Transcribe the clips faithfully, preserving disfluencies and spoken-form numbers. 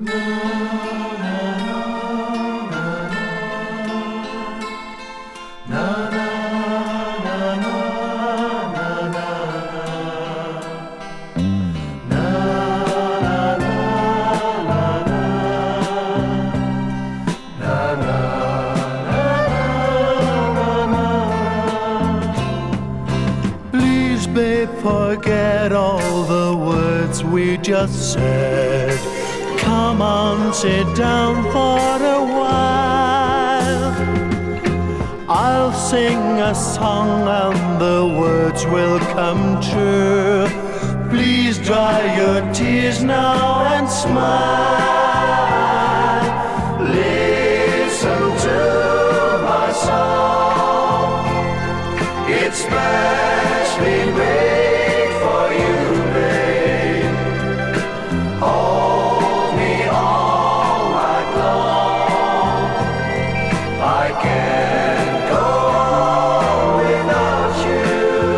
Please, babe, forget all the words we just said. Come on, sit down for a while. I'll sing a song and the words will come true. Please dry your tears now and smile. Listen to my song. It's specially made for you, babe. Hold me all night long. I can't go on without you.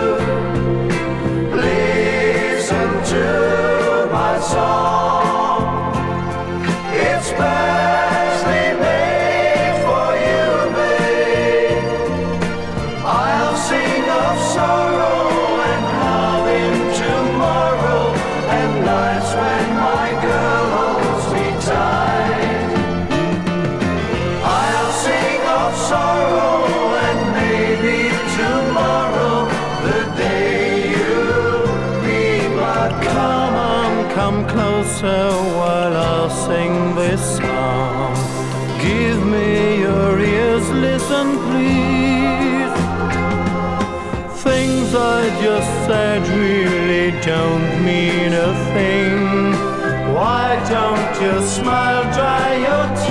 Listen to my song. It's specially made for you, babe. I'll sing of sorrow and love in tomorrow, and nights when my girl holds me tight. I'll sing of sorrow and maybe tomorrow, the day you meet my come on, come closer while I'll sing this song. Give me your ears, listen please. Things I just said really don't mean a thing. Why don't you smile, dry your tears?